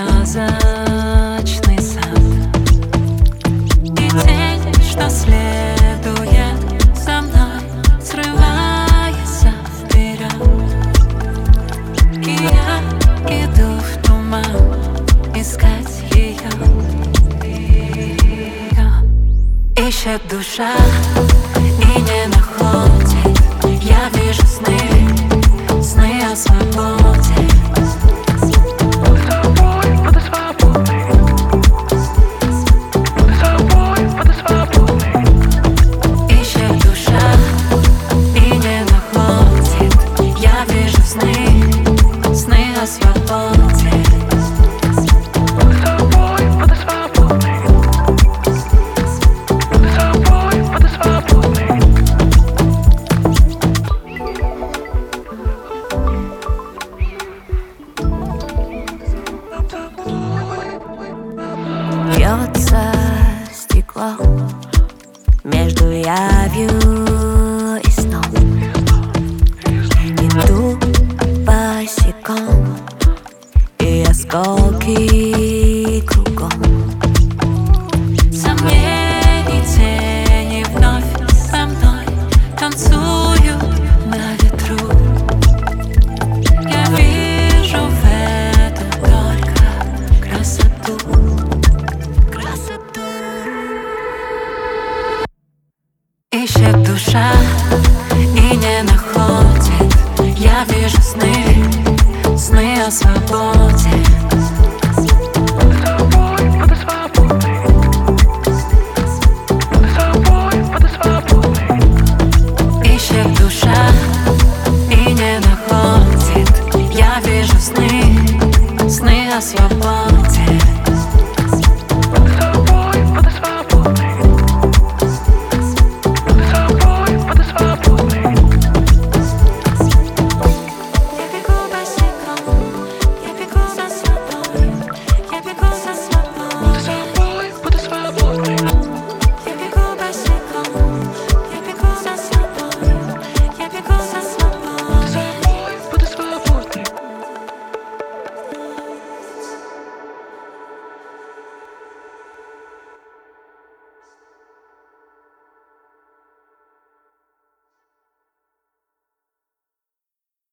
сказочный сад, и тень, что следует за мной, срывается вперед. И я иду в туман искать ее. Ищет душа и не находит. Я вижу сны, сны о свободе. Ищет душа и не находит. Я вижу сны, сны о свободе. Бьется стекло между явью и сном. Иду босиком, и осколки кругом. Сомнений тени вновь со мной танцуют на ветру. Я вижу в этом только красоту. Ищет душа и не находит. Я вижу сны, сны о свободе. Ищет душа и не находит. Я вижу сны, сны о свободе.